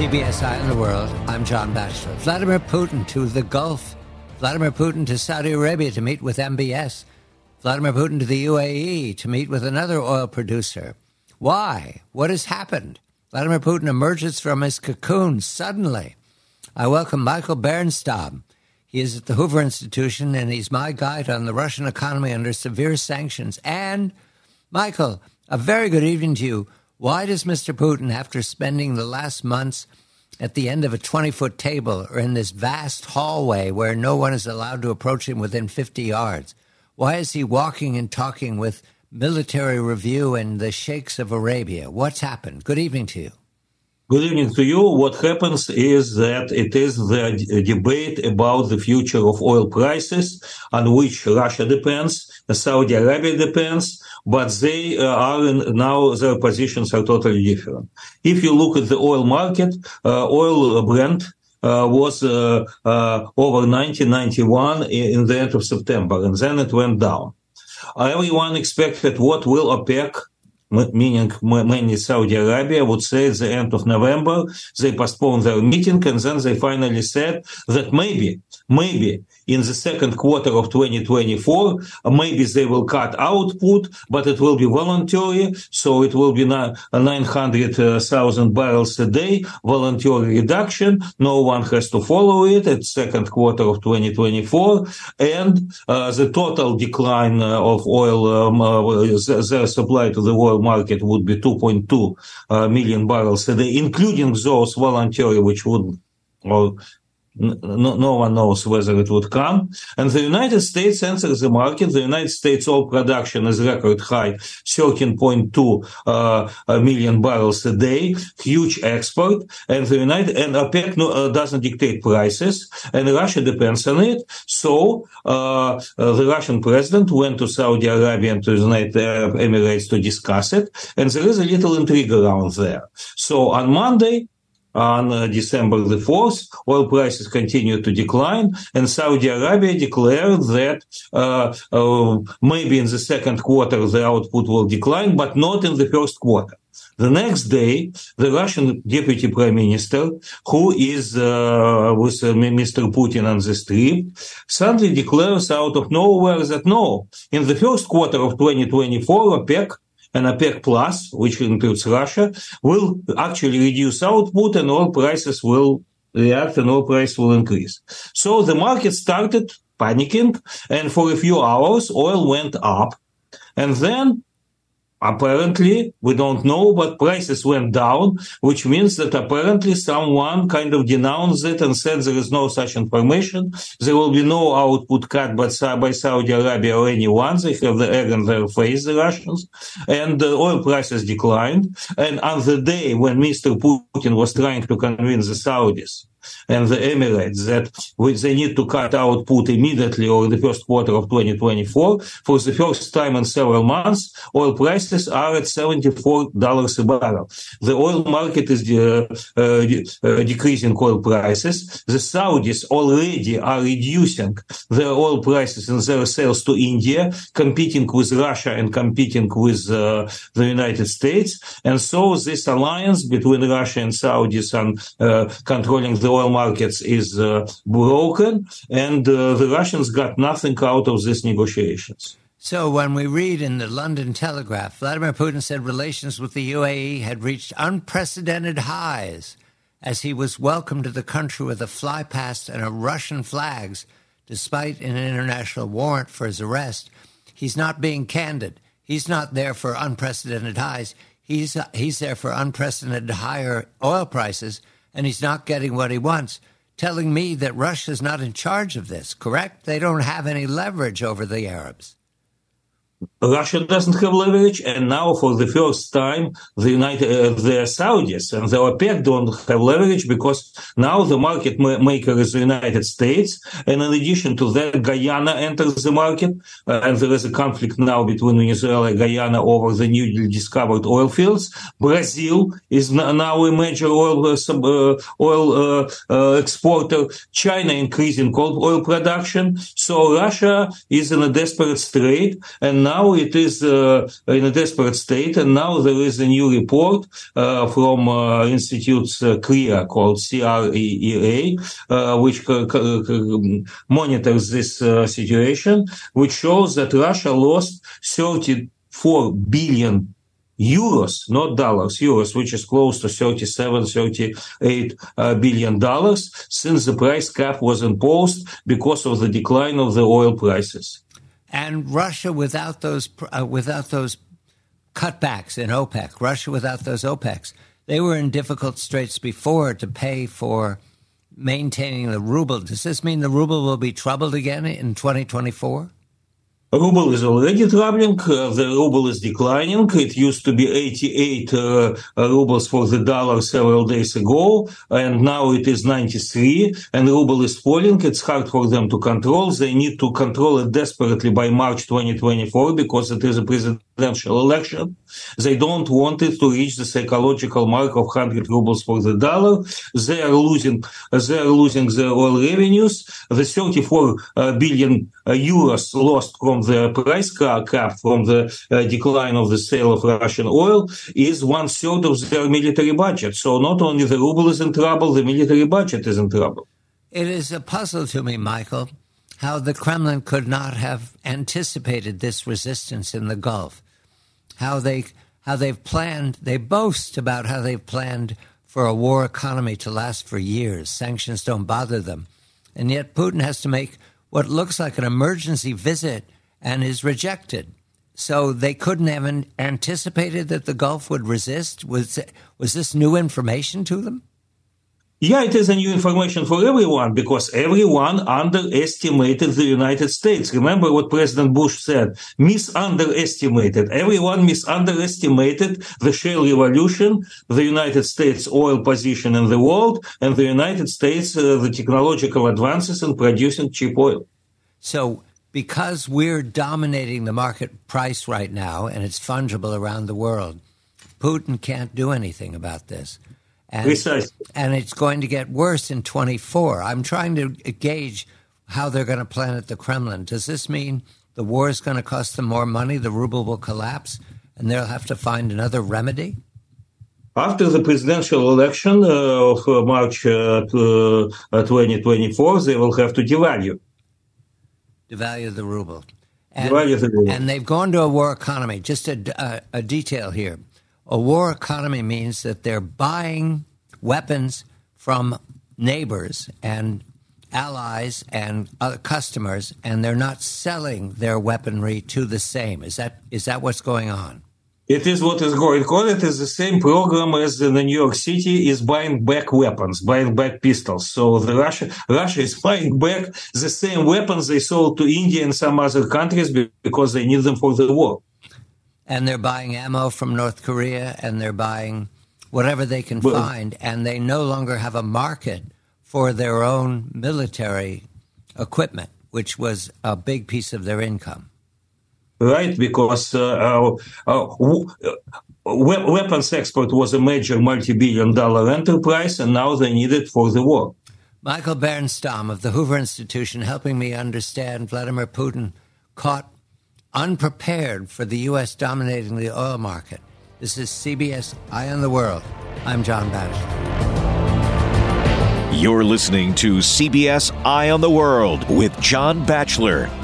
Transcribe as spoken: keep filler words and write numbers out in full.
C B S Eye on the World, I'm John Batchelor. Vladimir Putin to the Gulf. Vladimir Putin to Saudi Arabia to meet with M B S. Vladimir Putin to the U A E to meet with another oil producer. Why? What has happened? Vladimir Putin emerges from his cocoon suddenly. I welcome Michael Bernstam. He is at the Hoover Institution, and he's my guide on the Russian economy under severe sanctions. And, Michael, a very good evening to you. Why does Mister Putin, after spending the last months at the end of a twenty-foot table or in this vast hallway where no one is allowed to approach him within fifty yards, why is he walking and talking with military review and the sheikhs of Arabia? What's happened? Good evening to you. Good evening to you. What happens is that it is the d- debate about the future of oil prices on which Russia depends, Saudi Arabia depends, but they uh, are in, now their positions are totally different. If you look at the oil market, uh, oil Brent uh, was uh, uh, over ninety, ninety-one in, in the end of September, and then it went down. Everyone expected what will OPEC, meaning mainly Saudi Arabia, would say at the end of November. They postponed their meeting, and then they finally said that maybe, maybe in the second quarter of twenty twenty-four, maybe they will cut output, but it will be voluntary, so it will be nine hundred thousand barrels a day, voluntary reduction. No one has to follow it at second quarter of twenty twenty-four, and uh, the total decline of oil, um, uh, their supply to the oil market would be two point two uh, million barrels a day, including those voluntary, which would, or no, no one knows whether it would come. And the United States enters the market. The United States oil production is record high, thirteen point two uh, million barrels a day, huge export. And the United and OPEC no, uh, doesn't dictate prices, and Russia depends on it. So uh, uh, the Russian president went to Saudi Arabia and to the United Arab Emirates to discuss it, and there is a little intrigue around there. So on Monday, on uh, December the fourth, oil prices continued to decline, and Saudi Arabia declared that uh, uh, maybe in the second quarter the output will decline, but not in the first quarter. The next day, the Russian deputy prime minister, who is uh, with uh, Mister Putin on the strip, suddenly declares out of nowhere that no, in the first quarter of twenty twenty-four, OPEC and OPEC Plus, which includes Russia, will actually reduce output and oil prices will react and oil price will increase. So the market started panicking, and for a few hours, oil went up. And then, apparently, we don't know, but prices went down, which means that apparently someone kind of denounced it and said there is no such information. There will be no output cut by, by Saudi Arabia or anyone. They have the egg in their face, the Russians. And uh, oil prices declined. And on the day when Mister Putin was trying to convince the Saudis and the Emirates that they need to cut output immediately or in the first quarter of twenty twenty-four, for the first time in several months, oil prices are at seventy-four dollars a barrel. The oil market is uh, uh, uh, decreasing oil prices. The Saudis already are reducing their oil prices in their sales to India, competing with Russia and competing with uh, the United States. And so this alliance between Russia and Saudis on uh, controlling the oil markets is uh, broken, and uh, the Russians got nothing out of these negotiations. So when we read in the London Telegraph, Vladimir Putin said relations with the U A E had reached unprecedented highs as he was welcomed to the country with a flypast and a Russian flags, despite an international warrant for his arrest. He's not being candid. He's not there for unprecedented highs. He's, uh, he's there for unprecedented higher oil prices, and he's not getting what he wants, telling me that Russia's not in charge of this, correct? They don't have any leverage over the Arabs. Russia doesn't have leverage, and now for the first time, the United, uh, the Saudis and the OPEC don't have leverage because now the market ma- maker is the United States, and in addition to that, Guyana enters the market, uh, and there is a conflict now between Venezuela and Guyana over the newly discovered oil fields. Brazil is n- now a major oil uh, sub, uh, oil uh, uh, exporter. China increasing oil production. So Russia is in a desperate strait, and now now it is uh, in a desperate state. And now there is a new report uh, from uh, Institutes uh, C R E A called C R E E A, uh, which uh, monitors this uh, situation, which shows that Russia lost thirty-four billion euros, not dollars, euros, which is close to thirty-seven, thirty-eight uh, billion dollars since the price cap was imposed because of the decline of the oil prices. And Russia, without those uh, without those cutbacks in OPEC, Russia without those OPECs, they were in difficult straits before to pay for maintaining the ruble. Does this mean the ruble will be troubled again in twenty twenty-four? Ruble is already troubling. Uh, the ruble is declining. It used to be eighty-eight uh, rubles for the dollar several days ago, and now it is ninety-three, and ruble is falling. It's hard for them to control. They need to control it desperately by March twenty twenty-four because it is a presidential election. They don't want it to reach the psychological mark of one hundred rubles for the dollar. They are losing, they are losing their oil revenues. The thirty-four uh, billion uh, euros lost from the price cap from the uh, decline of the sale of Russian oil is one third of their military budget. So not only the ruble is in trouble, the military budget is in trouble. It is a puzzle to me, Michael, how the Kremlin could not have anticipated this resistance in the Gulf. How they how they've planned, they boast about how they've planned for a war economy to last for years. Sanctions don't bother them. And yet Putin has to make what looks like an emergency visit and is rejected. So they couldn't have anticipated that the Gulf would resist? Was, was this new information to them? Yeah, it is a new information for everyone because everyone underestimated the United States. Remember what President Bush said, misunderestimated. Everyone misunderestimated the shale revolution, the United States oil position in the world, and the United States, uh, the technological advances in producing cheap oil. So because we're dominating the market price right now and it's fungible around the world, Putin can't do anything about this. And, Precisely. And it's going to get worse in twenty-four. I'm trying to gauge how they're going to plan at the Kremlin. Does this mean the war is going to cost them more money, the ruble will collapse, and they'll have to find another remedy? After the presidential election uh, of uh, March uh, to, uh, twenty twenty-four, they will have to devalue. Devalue the ruble. And, devalue the ruble. And they've gone to a war economy. Just a, a, a detail here. A war economy means that they're buying weapons from neighbors and allies and other customers, and they're not selling their weaponry to the same. Is that is that what's going on? It is what is going on. It is the same program as the New York City is buying back weapons, buying back pistols. So the Russia, Russia is buying back the same weapons they sold to India and some other countries because they need them for the war. And they're buying ammo from North Korea, and they're buying whatever they can well, find, and they no longer have a market for their own military equipment, which was a big piece of their income. Right, because uh, uh, uh, weapons export was a major multi-billion dollar enterprise, and now they need it for the war. Michael Bernstam of the Hoover Institution helping me understand Vladimir Putin caught unprepared for the U S dominating the oil market. This is C B S Eye on the World. I'm John Batchelor. You're listening to C B S Eye on the World with John Batchelor.